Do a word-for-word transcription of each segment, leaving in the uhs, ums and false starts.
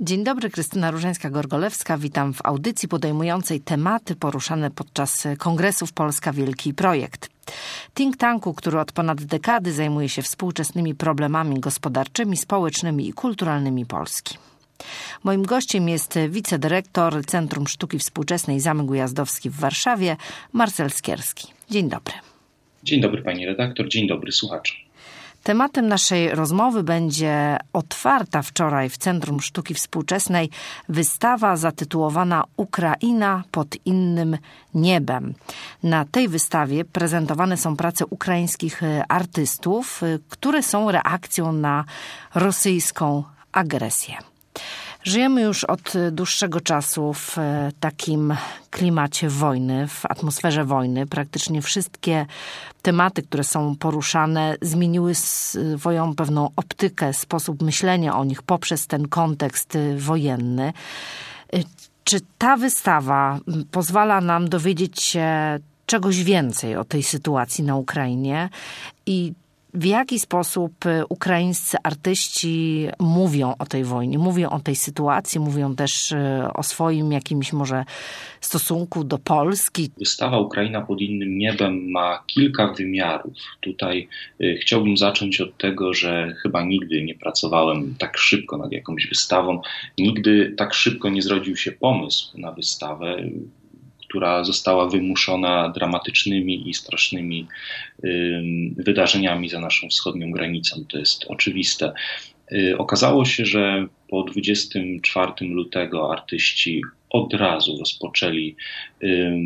Dzień dobry, Krystyna Różańska-Gorgolewska. Witam w audycji podejmującej tematy poruszane podczas kongresów Polska Wielki Projekt. Think tanku, który od ponad dekady zajmuje się współczesnymi problemami gospodarczymi, społecznymi i kulturalnymi Polski. Moim gościem jest wicedyrektor Centrum Sztuki Współczesnej Zamek Ujazdowski w Warszawie, Marcel Skierski. Dzień dobry. Dzień dobry pani redaktor, dzień dobry słuchacze. Tematem naszej rozmowy będzie otwarta wczoraj w Centrum Sztuki Współczesnej wystawa zatytułowana Ukraina pod innym niebem. Na tej wystawie prezentowane są prace ukraińskich artystów, które są reakcją na rosyjską agresję. Żyjemy już od dłuższego czasu w takim klimacie wojny, w atmosferze wojny. Praktycznie wszystkie tematy, które są poruszane, zmieniły swoją pewną optykę, sposób myślenia o nich poprzez ten kontekst wojenny. Czy ta wystawa pozwala nam dowiedzieć się czegoś więcej o tej sytuacji na Ukrainie i w jaki sposób ukraińscy artyści mówią o tej wojnie, mówią o tej sytuacji, mówią też o swoim jakimś może stosunku do Polski? Wystawa Ukraina pod innym niebem ma kilka wymiarów. Tutaj chciałbym zacząć od tego, że chyba nigdy nie pracowałem tak szybko nad jakąś wystawą. Nigdy tak szybko nie zrodził się pomysł na wystawę, która została wymuszona dramatycznymi i strasznymi y, wydarzeniami za naszą wschodnią granicą. To jest oczywiste. Y, okazało się, że po dwudziestego czwartego lutego artyści od razu rozpoczęli y,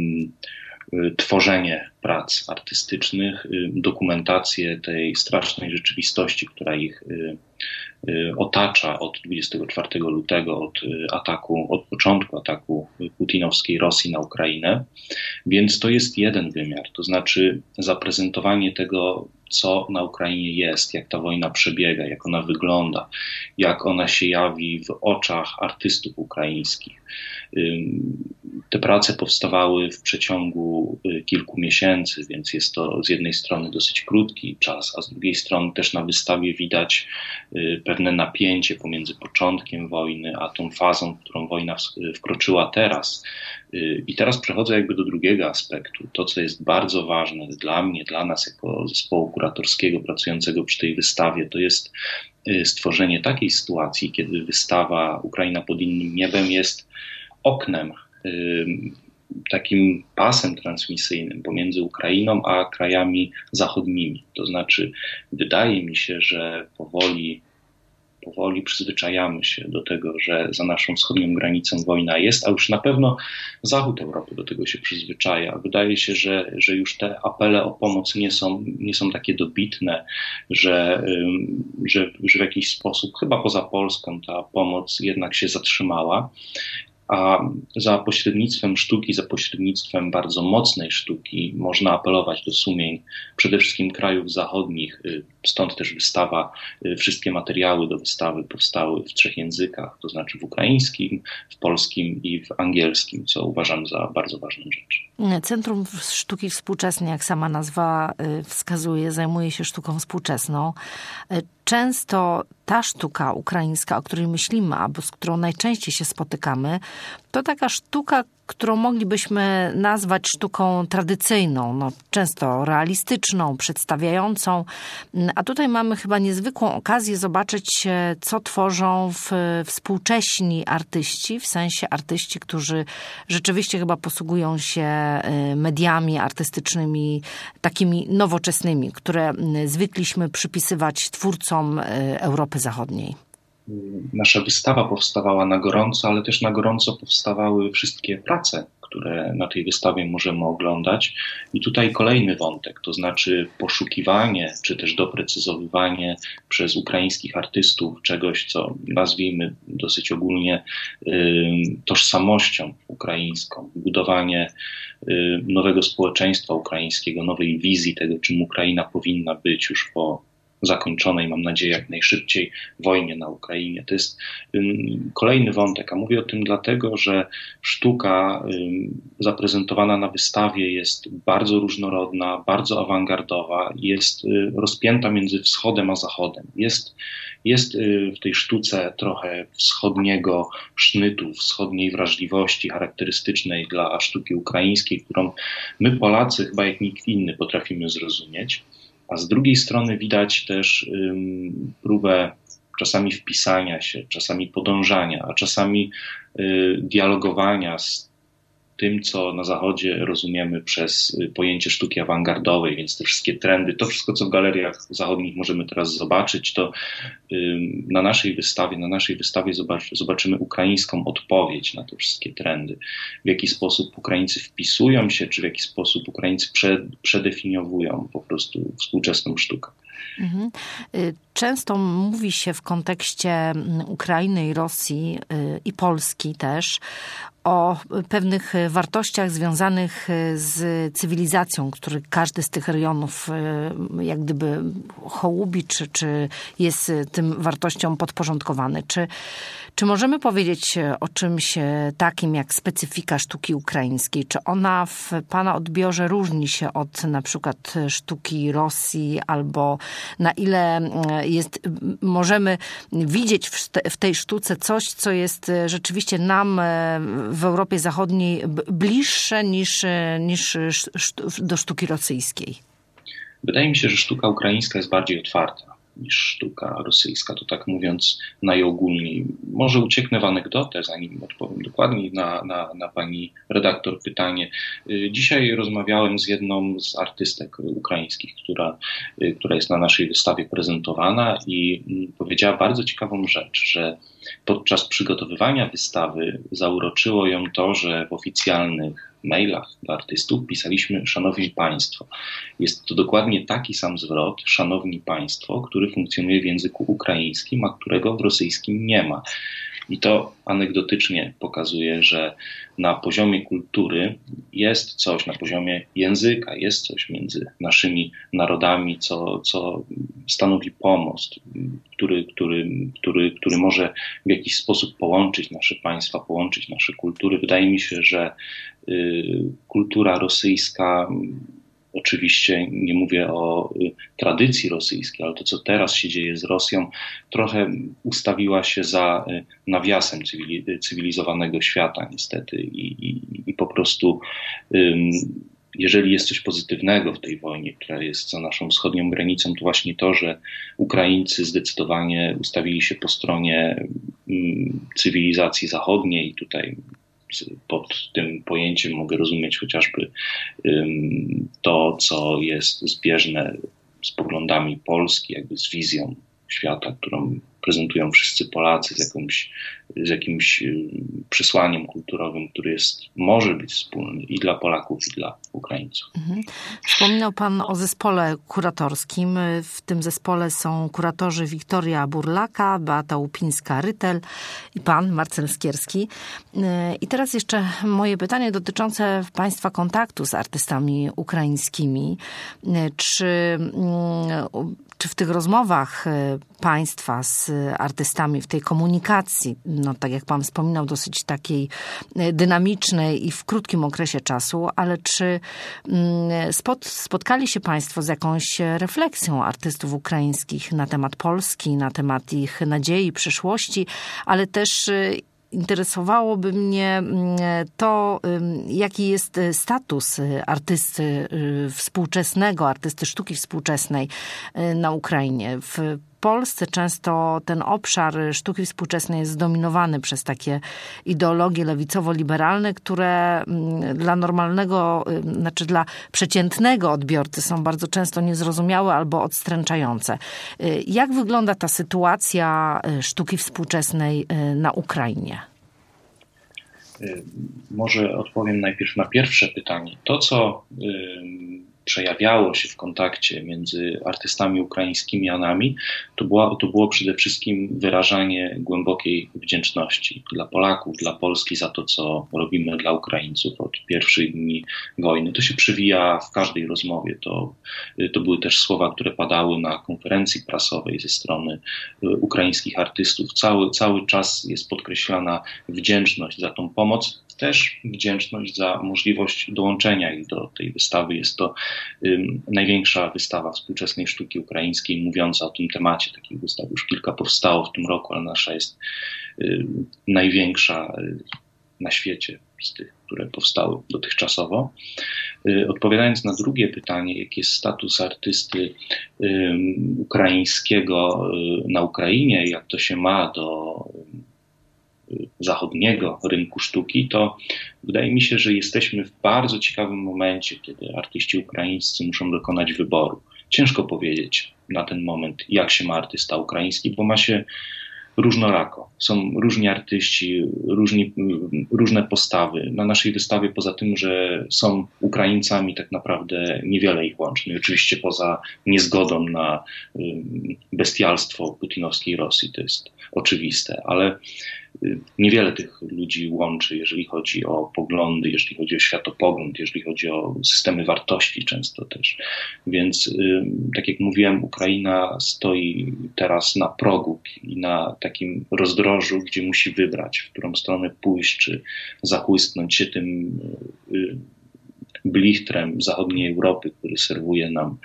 y, tworzenie prac artystycznych, y, dokumentację tej strasznej rzeczywistości, która ich y, otacza od dwudziestego czwartego lutego, od ataku, od początku ataku putinowskiej Rosji na Ukrainę. Więc to jest jeden wymiar, to znaczy zaprezentowanie tego, co na Ukrainie jest, jak ta wojna przebiega, jak ona wygląda, jak ona się jawi w oczach artystów ukraińskich. Te prace powstawały w przeciągu kilku miesięcy, więc jest to z jednej strony dosyć krótki czas, a z drugiej strony też na wystawie widać pewne napięcie pomiędzy początkiem wojny, a tą fazą, w którą wojna wkroczyła teraz. I teraz przechodzę jakby do drugiego aspektu. To, co jest bardzo ważne dla mnie, dla nas jako zespołu kuratorskiego pracującego przy tej wystawie, to jest stworzenie takiej sytuacji, kiedy wystawa Ukraina pod innym niebem jest oknem, takim pasem transmisyjnym pomiędzy Ukrainą a krajami zachodnimi. To znaczy, wydaje mi się, że powoli, powoli przyzwyczajamy się do tego, że za naszą wschodnią granicą wojna jest, a już na pewno zachód Europy do tego się przyzwyczaja. Wydaje się, że, że już te apele o pomoc nie są, nie są takie dobitne, że, że, że w jakiś sposób, chyba poza Polską, ta pomoc jednak się zatrzymała. A za pośrednictwem sztuki, za pośrednictwem bardzo mocnej sztuki można apelować do sumień przede wszystkim krajów zachodnich. Stąd też wystawa, wszystkie materiały do wystawy powstały w trzech językach, to znaczy w ukraińskim, w polskim i w angielskim, co uważam za bardzo ważną rzecz. Centrum Sztuki Współczesnej, jak sama nazwa wskazuje, zajmuje się sztuką współczesną. Często ta sztuka ukraińska, o której myślimy, albo z którą najczęściej się spotykamy, to taka sztuka, którą moglibyśmy nazwać sztuką tradycyjną, no, często realistyczną, przedstawiającą. A tutaj mamy chyba niezwykłą okazję zobaczyć, co tworzą w, współcześni artyści, w sensie artyści, którzy rzeczywiście chyba posługują się mediami artystycznymi takimi nowoczesnymi, które zwykliśmy przypisywać twórcom Europy Zachodniej. Nasza wystawa powstawała na gorąco, ale też na gorąco powstawały wszystkie prace, które na tej wystawie możemy oglądać. I tutaj kolejny wątek, to znaczy poszukiwanie, czy też doprecyzowywanie przez ukraińskich artystów czegoś, co nazwijmy dosyć ogólnie y, tożsamością ukraińską, budowanie y, nowego społeczeństwa ukraińskiego, nowej wizji tego, czym Ukraina powinna być już po zakończonej, mam nadzieję, jak najszybciej wojnie na Ukrainie. To jest kolejny wątek, a mówię o tym dlatego, że sztuka zaprezentowana na wystawie jest bardzo różnorodna, bardzo awangardowa, jest rozpięta między wschodem a zachodem. Jest, jest w tej sztuce trochę wschodniego sznytu, wschodniej wrażliwości charakterystycznej dla sztuki ukraińskiej, którą my Polacy chyba jak nikt inny potrafimy zrozumieć. A z drugiej strony widać też um, próbę czasami wpisania się, czasami podążania, a czasami y, dialogowania z tym, co na Zachodzie rozumiemy przez pojęcie sztuki awangardowej, więc te wszystkie trendy, to wszystko, co w galeriach zachodnich możemy teraz zobaczyć, to y, na naszej wystawie, na naszej wystawie zobacz, zobaczymy ukraińską odpowiedź na te wszystkie trendy. W jaki sposób Ukraińcy wpisują się, czy w jaki sposób Ukraińcy prze, przedefiniowują po prostu współczesną sztukę. Mhm. Często mówi się w kontekście Ukrainy i Rosji i Polski też o pewnych wartościach związanych z cywilizacją, który każdy z tych rejonów jak gdyby hołubi, czy, czy jest tym wartościom podporządkowany. Czy, czy możemy powiedzieć o czymś takim jak specyfika sztuki ukraińskiej? Czy ona w Pana odbiorze różni się od na przykład sztuki Rosji, albo na ile jest, możemy widzieć w, te, w tej sztuce coś, co jest rzeczywiście nam w Europie Zachodniej bliższe niż, niż do sztuki rosyjskiej? Wydaje mi się, że sztuka ukraińska jest bardziej otwarta niż sztuka rosyjska, to tak mówiąc najogólniej. Może ucieknę w anegdotę, zanim odpowiem dokładniej na, na, na pani redaktor pytanie. Dzisiaj rozmawiałem z jedną z artystek ukraińskich, która, która jest na naszej wystawie prezentowana i powiedziała bardzo ciekawą rzecz, że podczas przygotowywania wystawy zauroczyło ją to, że w oficjalnych mailach do artystów pisaliśmy szanowni państwo. Jest to dokładnie taki sam zwrot, szanowni państwo, który funkcjonuje w języku ukraińskim, a którego w rosyjskim nie ma. I to anegdotycznie pokazuje, że na poziomie kultury jest coś, na poziomie języka jest coś między naszymi narodami, co, co stanowi pomost, który, który, który, który może w jakiś sposób połączyć nasze państwa, połączyć nasze kultury. Wydaje mi się, że y, kultura rosyjska, oczywiście nie mówię o tradycji rosyjskiej, ale to, co teraz się dzieje z Rosją, trochę ustawiła się za nawiasem cywilizowanego świata niestety i, i, i po prostu jeżeli jest coś pozytywnego w tej wojnie, która jest za naszą wschodnią granicą, to właśnie to, że Ukraińcy zdecydowanie ustawili się po stronie cywilizacji zachodniej i tutaj pod tym pojęciem mogę rozumieć chociażby to, co jest zbieżne z poglądami Polski, jakby z wizją świata, którą prezentują wszyscy Polacy, z jakimś, z jakimś przesłaniem kulturowym, który jest, może być wspólny i dla Polaków, i dla Ukraińców. Mhm. Wspominał Pan o zespole kuratorskim. W tym zespole są kuratorzy Wiktoria Burlaka, Beata Łupińska-Rytel i Pan Marcel Skierski. I teraz jeszcze moje pytanie dotyczące Państwa kontaktu z artystami ukraińskimi. Czy, czy w tych rozmowach Państwa z artystami, w tej komunikacji, no tak jak Pan wspominał, dosyć takiej dynamicznej i w krótkim okresie czasu, ale czy spot, spotkali się Państwo z jakąś refleksją artystów ukraińskich na temat Polski, na temat ich nadziei, przyszłości, ale też interesowałoby mnie to, jaki jest status artysty współczesnego, artysty sztuki współczesnej na Ukrainie. W Polsce często ten obszar sztuki współczesnej jest zdominowany przez takie ideologie lewicowo-liberalne, które dla normalnego, znaczy dla przeciętnego odbiorcy są bardzo często niezrozumiałe albo odstręczające. Jak wygląda ta sytuacja sztuki współczesnej na Ukrainie? Może odpowiem najpierw na pierwsze pytanie. To, co przejawiało się w kontakcie między artystami ukraińskimi a nami, to, była, to było przede wszystkim wyrażanie głębokiej wdzięczności dla Polaków, dla Polski za to, co robimy dla Ukraińców od pierwszych dni wojny. To się przewija w każdej rozmowie. To, to były też słowa, które padały na konferencji prasowej ze strony ukraińskich artystów. Cały, cały czas jest podkreślana wdzięczność za tą pomoc, też wdzięczność za możliwość dołączenia ich do tej wystawy. Jest to um, największa wystawa współczesnej sztuki ukraińskiej mówiąca o tym temacie. Takich wystaw już kilka powstało w tym roku, ale nasza jest um, największa um, na świecie z tych, które powstały dotychczasowo. Um, odpowiadając na drugie pytanie, jaki jest status artysty um, ukraińskiego um, na Ukrainie, jak to się ma do um, zachodniego rynku sztuki, to wydaje mi się, że jesteśmy w bardzo ciekawym momencie, kiedy artyści ukraińscy muszą dokonać wyboru. Ciężko powiedzieć na ten moment, jak się ma artysta ukraiński, bo ma się różnorako. Są różni artyści, różni, różne postawy. Na naszej wystawie, poza tym, że są Ukraińcami, tak naprawdę niewiele ich łączy. No i oczywiście poza niezgodą na bestialstwo putinowskiej Rosji, to jest oczywiste, ale niewiele tych ludzi łączy, jeżeli chodzi o poglądy, jeżeli chodzi o światopogląd, jeżeli chodzi o systemy wartości często też. Więc tak jak mówiłem, Ukraina stoi teraz na progu i na takim rozdrożu, gdzie musi wybrać, w którą stronę pójść, czy zachłysnąć się tym blichtrem zachodniej Europy, który serwuje nam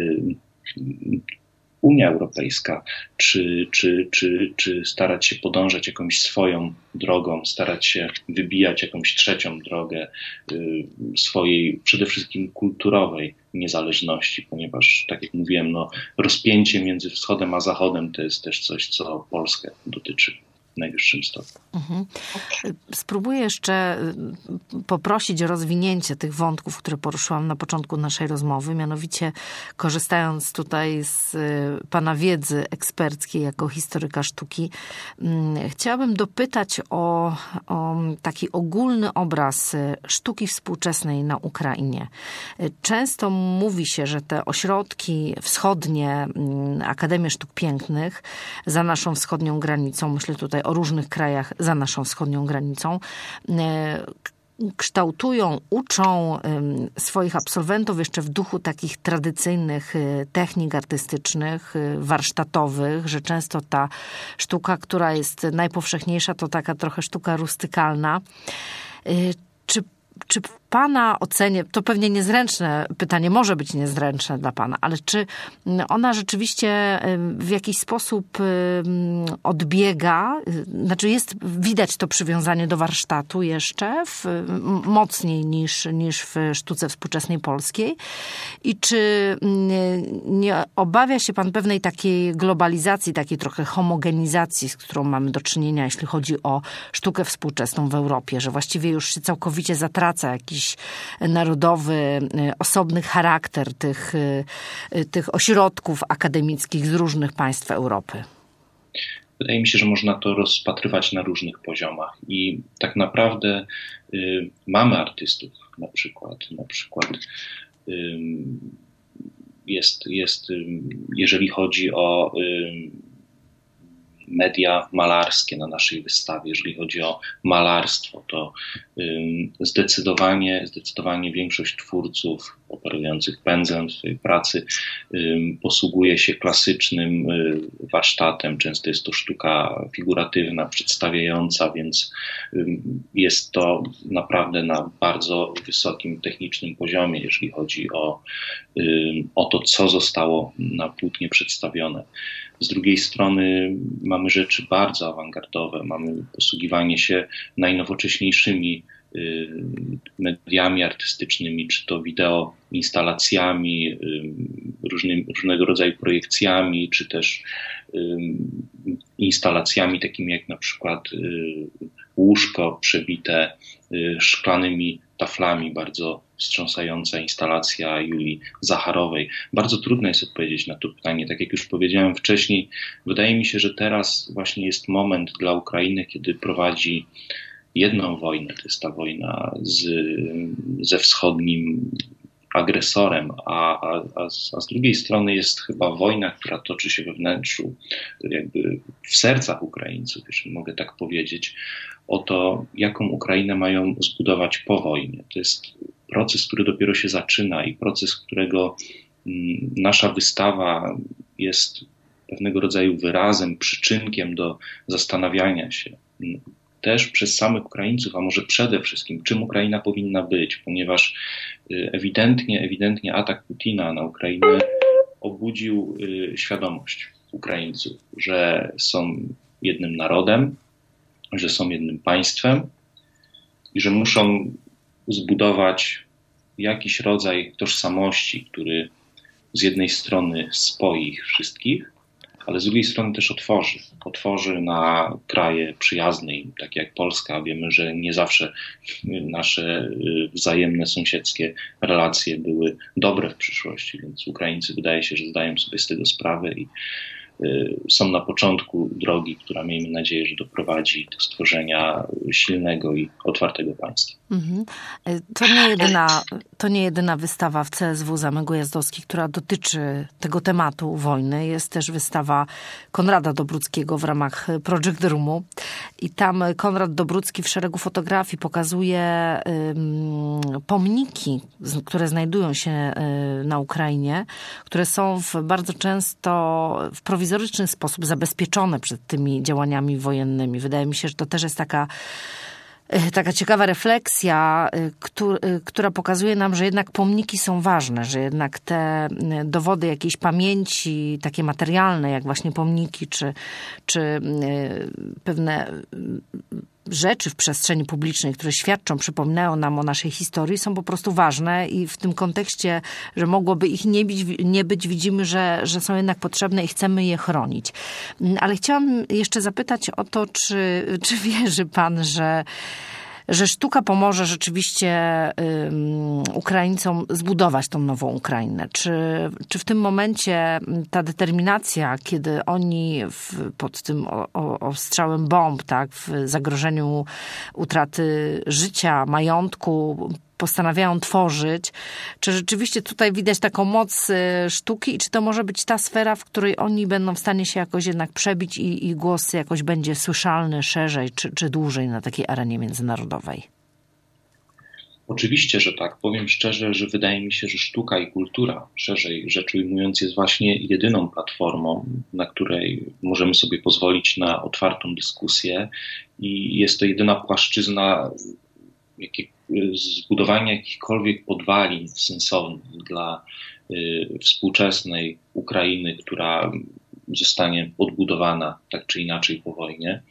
Unia Europejska, czy, czy, czy, czy starać się podążać jakąś swoją drogą, starać się wybijać jakąś trzecią drogę y, swojej przede wszystkim kulturowej niezależności, ponieważ, tak jak mówiłem, no, rozpięcie między wschodem a zachodem to jest też coś, co Polskę dotyczy w najwyższym stopniu. Mhm. Spróbuję jeszcze poprosić o rozwinięcie tych wątków, które poruszyłam na początku naszej rozmowy, mianowicie korzystając tutaj z pana wiedzy eksperckiej jako historyka sztuki, chciałabym dopytać o, o taki ogólny obraz sztuki współczesnej na Ukrainie. Często mówi się, że te ośrodki wschodnie, Akademie Sztuk Pięknych za naszą wschodnią granicą, myślę tutaj o różnych krajach za naszą wschodnią granicą, kształtują, uczą swoich absolwentów jeszcze w duchu takich tradycyjnych technik artystycznych, warsztatowych, że często ta sztuka, która jest najpowszechniejsza, to taka trochę sztuka rustykalna. Czy Czy w pana ocenie, to pewnie niezręczne pytanie, może być niezręczne dla pana, ale czy ona rzeczywiście w jakiś sposób odbiega, znaczy jest, widać to przywiązanie do warsztatu jeszcze w, mocniej niż, niż w sztuce współczesnej polskiej? I czy nie obawia się pan pewnej takiej globalizacji, takiej trochę homogenizacji, z którą mamy do czynienia, jeśli chodzi o sztukę współczesną w Europie, że właściwie już się całkowicie zatraca jakiś narodowy, osobny charakter tych, tych ośrodków akademickich z różnych państw Europy? Wydaje mi się, że można to rozpatrywać na różnych poziomach i tak naprawdę y, mamy artystów na przykład, na przykład y, jest, jest y, jeżeli chodzi o y, media malarskie na naszej wystawie, jeżeli chodzi o malarstwo, to ym, zdecydowanie, zdecydowanie większość twórców operujących pędzlem w swojej pracy ym, posługuje się klasycznym y, warsztatem. Często jest to sztuka figuratywna, przedstawiająca, więc ym, jest to naprawdę na bardzo wysokim technicznym poziomie, jeżeli chodzi o, ym, o to, co zostało na płótnie przedstawione. Z drugiej strony mamy rzeczy bardzo awangardowe, mamy posługiwanie się najnowocześniejszymi mediami artystycznymi, czy to wideo instalacjami, różnymi, różnego rodzaju projekcjami, czy też instalacjami takimi jak na przykład łóżko przebite szklanymi taflami, bardzo wstrząsająca instalacja Julii Zacharowej. Bardzo trudno jest odpowiedzieć na to pytanie. Tak jak już powiedziałem wcześniej, wydaje mi się, że teraz właśnie jest moment dla Ukrainy, kiedy prowadzi jedną wojnę, to jest ta wojna z, ze wschodnim agresorem, a, a, a, z, a z drugiej strony jest chyba wojna, która toczy się we wnętrzu, jakby w sercach Ukraińców, jeśli mogę tak powiedzieć, o to, jaką Ukrainę mają zbudować po wojnie. To jest proces, który dopiero się zaczyna i proces, którego mm, nasza wystawa jest pewnego rodzaju wyrazem, przyczynkiem do zastanawiania się też przez samych Ukraińców, a może przede wszystkim, czym Ukraina powinna być, ponieważ ewidentnie, ewidentnie atak Putina na Ukrainę obudził świadomość Ukraińców, że są jednym narodem, że są jednym państwem i że muszą zbudować jakiś rodzaj tożsamości, który z jednej strony spoi ich wszystkich, ale z drugiej strony też otworzy. Otworzy na kraje przyjazne im, takie jak Polska. Wiemy, że nie zawsze nasze wzajemne sąsiedzkie relacje były dobre w przyszłości, więc Ukraińcy wydaje się, że zdają sobie z tego sprawę i są na początku drogi, która miejmy nadzieję, że doprowadzi do stworzenia silnego i otwartego państwa. Mhm. To nie jedyna, to nie jedyna wystawa w C S W Zamek Ujazdowski, która dotyczy tego tematu wojny. Jest też wystawa Konrada Dobruckiego w ramach Project Roomu i tam Konrad Dobrucki w szeregu fotografii pokazuje um, pomniki, które znajdują się na Ukrainie, które są w bardzo często w prowizoryczny sposób zabezpieczone przed tymi działaniami wojennymi. Wydaje mi się, że to też jest taka Taka ciekawa refleksja, która pokazuje nam, że jednak pomniki są ważne, że jednak te dowody jakiejś pamięci, takie materialne, jak właśnie pomniki, czy, czy pewne rzeczy w przestrzeni publicznej, które świadczą, przypominają nam o naszej historii, są po prostu ważne i w tym kontekście, że mogłoby ich nie być, nie być widzimy, że, że są jednak potrzebne i chcemy je chronić. Ale chciałam jeszcze zapytać o to, czy, czy wierzy pan, że że sztuka pomoże rzeczywiście um, Ukraińcom zbudować tą nową Ukrainę? Czy, czy w tym momencie ta determinacja, kiedy oni w, pod tym o, o, ostrzałem bomb, tak, w zagrożeniu utraty życia, majątku, postanawiają tworzyć, czy rzeczywiście tutaj widać taką moc sztuki i czy to może być ta sfera, w której oni będą w stanie się jakoś jednak przebić i, i głos jakoś będzie słyszalny szerzej czy, czy dłużej na takiej arenie międzynarodowej? Oczywiście, że tak. Powiem szczerze, że wydaje mi się, że sztuka i kultura, szerzej rzecz ujmując, jest właśnie jedyną platformą, na której możemy sobie pozwolić na otwartą dyskusję i jest to jedyna płaszczyzna jakie, zbudowania jakichkolwiek podwalin sensownych dla y, współczesnej Ukrainy, która zostanie odbudowana tak czy inaczej po wojnie.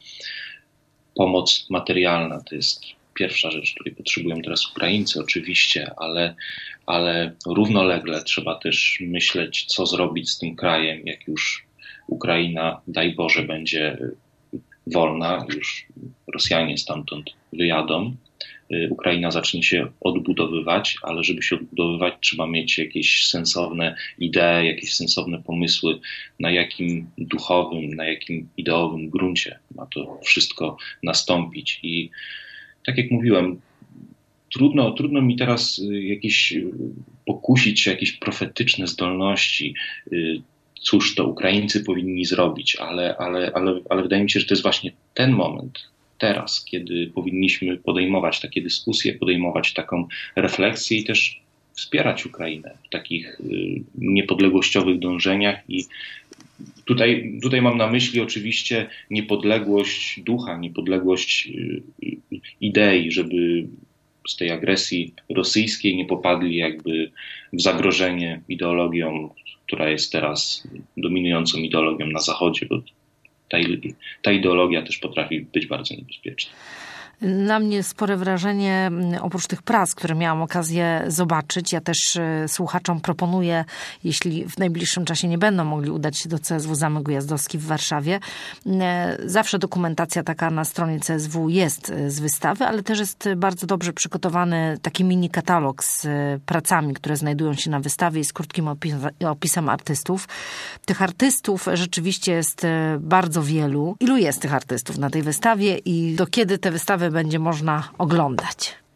Pomoc materialna to jest pierwsza rzecz, której potrzebują teraz Ukraińcy oczywiście, ale, ale równolegle trzeba też myśleć, co zrobić z tym krajem, jak już Ukraina, daj Boże, będzie wolna, już Rosjanie stamtąd wyjadą. Ukraina zacznie się odbudowywać, ale żeby się odbudowywać, trzeba mieć jakieś sensowne idee, jakieś sensowne pomysły, na jakim duchowym, na jakim ideowym gruncie ma to wszystko nastąpić. I tak jak mówiłem, trudno, trudno mi teraz jakieś pokusić się, jakieś profetyczne zdolności, cóż to Ukraińcy powinni zrobić, ale, ale, ale, ale wydaje mi się, że to jest właśnie ten moment, teraz, kiedy powinniśmy podejmować takie dyskusje, podejmować taką refleksję i też wspierać Ukrainę w takich y, niepodległościowych dążeniach. I tutaj, tutaj mam na myśli oczywiście niepodległość ducha, niepodległość y, y, idei, żeby z tej agresji rosyjskiej nie popadli jakby w zagrożenie ideologią, która jest teraz dominującą ideologią na Zachodzie, bo Ta, ta ideologia też potrafi być bardzo niebezpieczna. Na mnie spore wrażenie, oprócz tych prac, które miałam okazję zobaczyć, ja też słuchaczom proponuję, jeśli w najbliższym czasie nie będą mogli udać się do C S W Zamek Ujazdowski w Warszawie, zawsze dokumentacja taka na stronie C S W jest z wystawy, ale też jest bardzo dobrze przygotowany taki mini katalog z pracami, które znajdują się na wystawie i z krótkim opisem artystów. Tych artystów rzeczywiście jest bardzo wielu. Ilu jest tych artystów na tej wystawie i do kiedy te wystawy będzie można oglądać?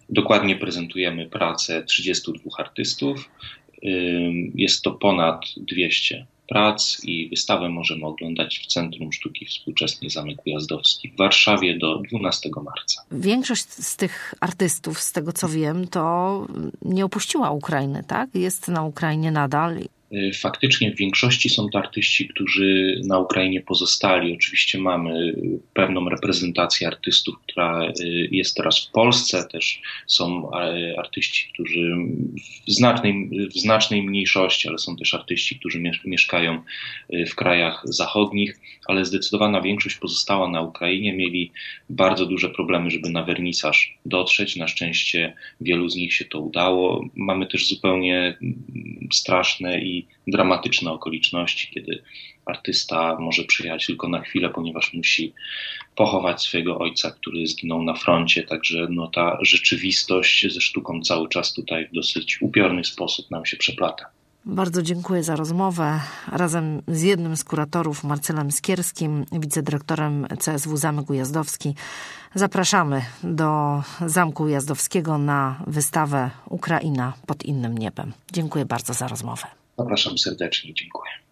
Dokładnie prezentujemy pracę trzydziestu dwóch artystów. Jest to ponad dwieście prac i wystawę możemy oglądać w Centrum Sztuki Współczesnej Zamek Ujazdowski w Warszawie do dwunastego marca. Większość z tych artystów, z tego co wiem, to nie opuściła Ukrainy, tak? Jest na Ukrainie nadal. Faktycznie w większości są to artyści, którzy na Ukrainie pozostali. Oczywiście mamy pewną reprezentację artystów, która jest teraz w Polsce. Też są artyści, którzy w znacznej, w znacznej mniejszości, ale są też artyści, którzy mieszkają w krajach zachodnich, ale zdecydowana większość pozostała na Ukrainie. Mieli bardzo duże problemy, żeby na wernisaż dotrzeć. Na szczęście wielu z nich się to udało. Mamy też zupełnie straszne i dramatyczne okoliczności, kiedy artysta może przyjechać tylko na chwilę, ponieważ musi pochować swojego ojca, który zginął na froncie. Także no, ta rzeczywistość ze sztuką cały czas tutaj w dosyć upiorny sposób nam się przeplata. Bardzo dziękuję za rozmowę. Razem z jednym z kuratorów, Marcelem Skierskim, wicedyrektorem C S W Zamek Ujazdowski, zapraszamy do Zamku Ujazdowskiego na wystawę Ukraina pod innym niebem. Dziękuję bardzo za rozmowę. Zapraszam serdecznie, dziękuję.